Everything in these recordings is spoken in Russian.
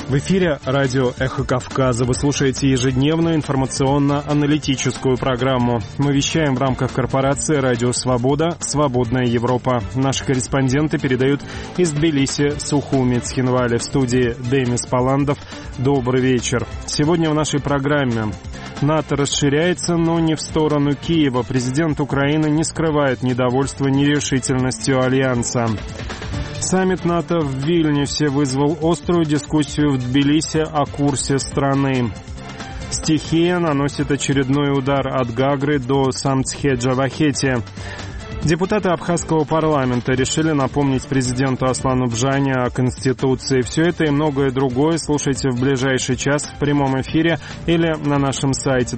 В эфире радио «Эхо Кавказа». Вы слушаете ежедневную информационно-аналитическую программу. Мы вещаем в рамках корпорации «Радио Свобода. Свободная Европа». Наши корреспонденты передают из Тбилиси, Сухуми, Цхинвали. В студии Демис Паландов. Добрый вечер. Сегодня в нашей программе: НАТО расширяется, но не в сторону Киева. Президент Украины не скрывает недовольства нерешительностью Альянса. Саммит НАТО в Вильнюсе вызвал острую дискуссию в Тбилиси о курсе страны. Стихия наносит очередной удар от Гагры до Самцхе-Джавахети. Депутаты абхазского парламента решили напомнить президенту Аслану Бжане о Конституции. Все это и многое другое слушайте в ближайший час в прямом эфире или на нашем сайте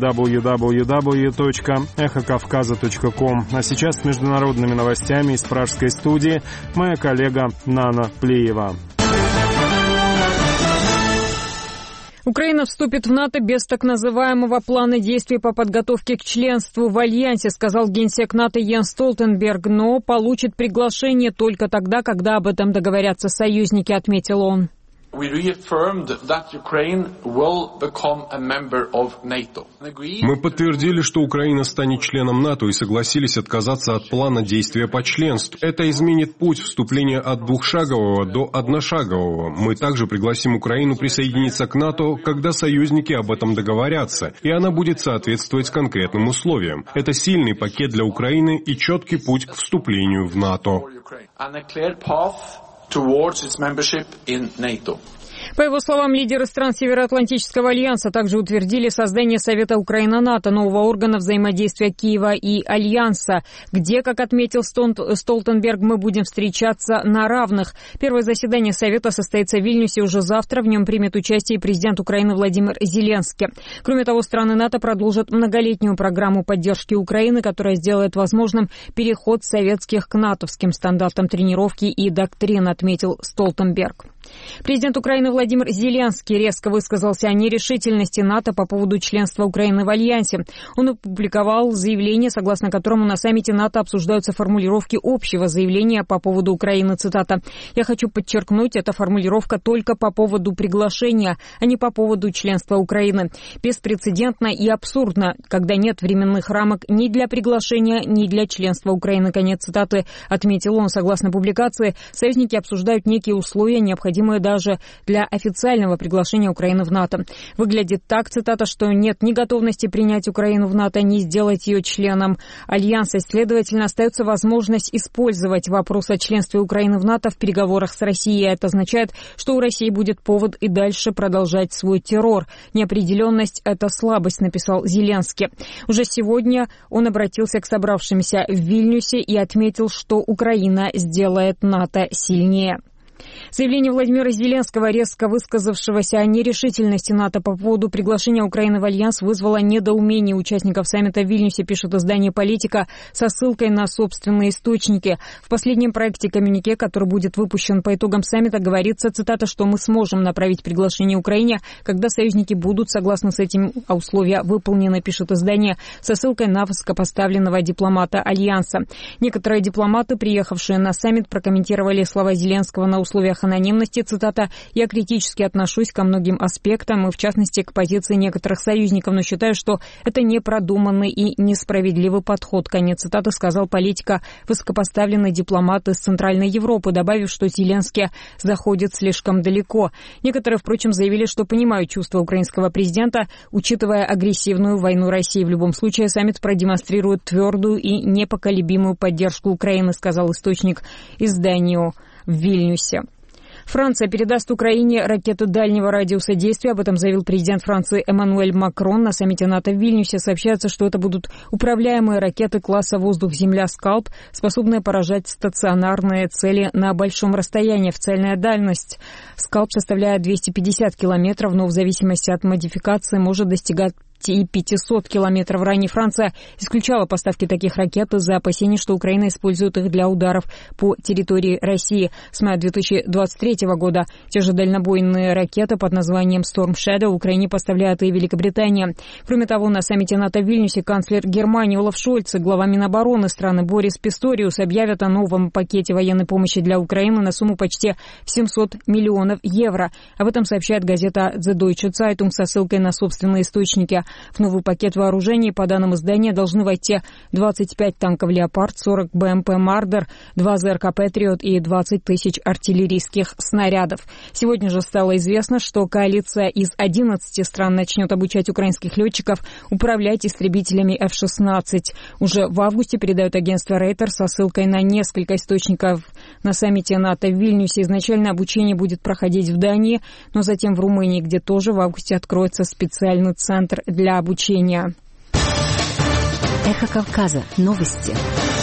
www.эхокавказа.ком. А сейчас с международными новостями из пражской студии моя коллега Нана Плиева. Украина вступит в НАТО без так называемого плана действий по подготовке к членству в Альянсе, сказал генсек НАТО Йенс Столтенберг, но получит приглашение только тогда, когда об этом договорятся союзники, отметил он. Мы подтвердили, что Украина станет членом НАТО и согласились отказаться от плана действия по членству. Это изменит путь вступления от двухшагового до одношагового. Мы также пригласим Украину присоединиться к НАТО, когда союзники об этом договорятся, и она будет соответствовать конкретным условиям. Это сильный пакет для Украины и четкий путь к вступлению в НАТО. По его словам, лидеры стран Североатлантического альянса также утвердили создание Совета Украина-НАТО, нового органа взаимодействия Киева и Альянса, где, как отметил Столтенберг, мы будем встречаться на равных. Первое заседание Совета состоится в Вильнюсе уже завтра. В нем примет участие президент Украины Владимир Зеленский. Кроме того, страны НАТО продолжат многолетнюю программу поддержки Украины, которая сделает возможным переход советских к натовским стандартам тренировки и доктрин, отметил Столтенберг. Президент Украины Владимир Зеленский резко высказался о нерешительности НАТО по поводу членства Украины в Альянсе. Он опубликовал заявление, согласно которому на саммите НАТО обсуждаются формулировки общего заявления по поводу Украины, цитата. «Я хочу подчеркнуть, эта формулировка только по поводу приглашения, а не по поводу членства Украины. Беспрецедентно и абсурдно, когда нет временных рамок ни для приглашения, ни для членства Украины», конец цитаты, отметил он. Согласно публикации, союзники обсуждают некие условия, необходимые даже для официального приглашения Украины в НАТО. Выглядит так, цитата, что нет ни готовности принять Украину в НАТО, ни сделать ее членом Альянса. Следовательно, остается возможность использовать вопрос о членстве Украины в НАТО в переговорах с Россией. Это означает, что у России будет повод и дальше продолжать свой террор. Неопределенность – это слабость, написал Зеленский. Уже сегодня он обратился к собравшимся в Вильнюсе и отметил, что Украина сделает НАТО сильнее. Заявление Владимира Зеленского, резко высказавшегося о нерешительности НАТО по поводу приглашения Украины в Альянс, вызвало недоумение участников саммита в Вильнюсе, пишет издание «Политика» со ссылкой на собственные источники. В последнем проекте коммюнике, который будет выпущен по итогам саммита, говорится, цитата, что мы сможем направить приглашение Украине, когда союзники будут согласны с этим, а условия выполнены, пишет издание, со ссылкой на высокопоставленного дипломата Альянса. Некоторые дипломаты, приехавшие на саммит, прокомментировали слова Зеленского на условиях анонимности, цитата, «Я критически отношусь ко многим аспектам, и в частности к позиции некоторых союзников, но считаю, что это непродуманный и несправедливый подход», конец цитаты, сказал «Политика» высокопоставленный дипломат из Центральной Европы, добавив, что Зеленский заходит слишком далеко. Некоторые, впрочем, заявили, что понимают чувства украинского президента, учитывая агрессивную войну России. В любом случае, саммит продемонстрирует твердую и непоколебимую поддержку Украины, сказал источник изданию в Вильнюсе. Франция передаст Украине ракеты дальнего радиуса действия. Об этом заявил президент Франции Эммануэль Макрон на саммите НАТО в Вильнюсе. Сообщается, что это будут управляемые ракеты класса «Воздух-Земля» «Скалп», способные поражать стационарные цели на большом расстоянии. Официальная дальность «Скалп» составляет 250 километров, но в зависимости от модификации может достигать 500 километров. Ранее Франция исключала поставки таких ракет из-за опасений, что Украина использует их для ударов по территории России. С мая 2023 года те же дальнобойные ракеты под названием Storm Shadow Украине поставляет и Великобритания. Кроме того, на саммите НАТО в Вильнюсе канцлер Германии Олаф Шольц и глава Минобороны страны Борис Писториус объявят о новом пакете военной помощи для Украины на сумму почти в 700 миллионов евро. Об этом сообщает газета The Deutsche Zeitung со ссылкой на собственные источники. В новый пакет вооружений, по данным издания, должны войти 25 танков «Леопард», 40 БМП «Мардер», 2 ЗРК «Патриот» и 20 тысяч артиллерийских снарядов. Сегодня же стало известно, что коалиция из 11 стран начнет обучать украинских летчиков управлять истребителями F-16. Уже в августе, передает агентство Reuters со ссылкой на несколько источников на саммите НАТО в Вильнюсе. Изначально обучение будет проходить в Дании, но затем в Румынии, где тоже в августе откроется специальный центр для обучения. Эхо Кавказа. Новости.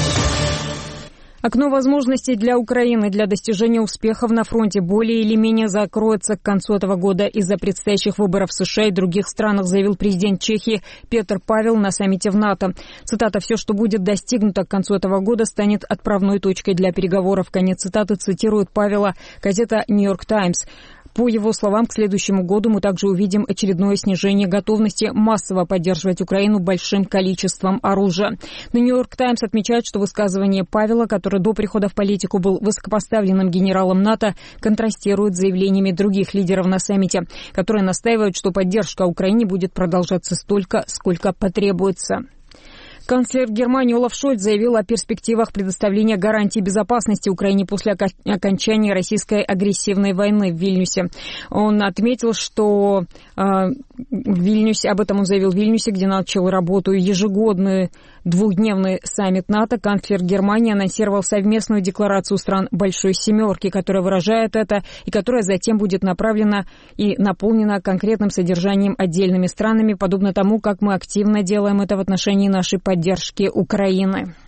Окно возможностей для Украины для достижения успехов на фронте более или менее закроется к концу этого года из-за предстоящих выборов в США и других странах, заявил президент Чехии Петр Павел на саммите в НАТО. Цитата: «Все, что будет достигнуто к концу этого года, станет отправной точкой для переговоров». Конец цитаты цитирует Павела газета «Нью-Йорк Таймс». По его словам, к следующему году мы также увидим очередное снижение готовности массово поддерживать Украину большим количеством оружия. Но «Нью-Йорк Таймс» отмечает, что высказывание Павела, который до прихода в политику был высокопоставленным генералом НАТО, контрастирует с заявлениями других лидеров на саммите, которые настаивают, что поддержка Украине будет продолжаться столько, сколько потребуется. Канцлер Германии Олаф Шольц заявил о перспективах предоставления гарантий безопасности Украине после окончания российской агрессивной войны в Вильнюсе. Он отметил, что об этом он заявил в Вильнюсе, где начал работу ежегодный двухдневный саммит НАТО. Канцлер Германии анонсировал совместную декларацию стран Большой Семерки, которая выражает это и которая затем будет направлена и наполнена конкретным содержанием отдельными странами, подобно тому, как мы активно делаем это в отношении нашей поддержки Украины.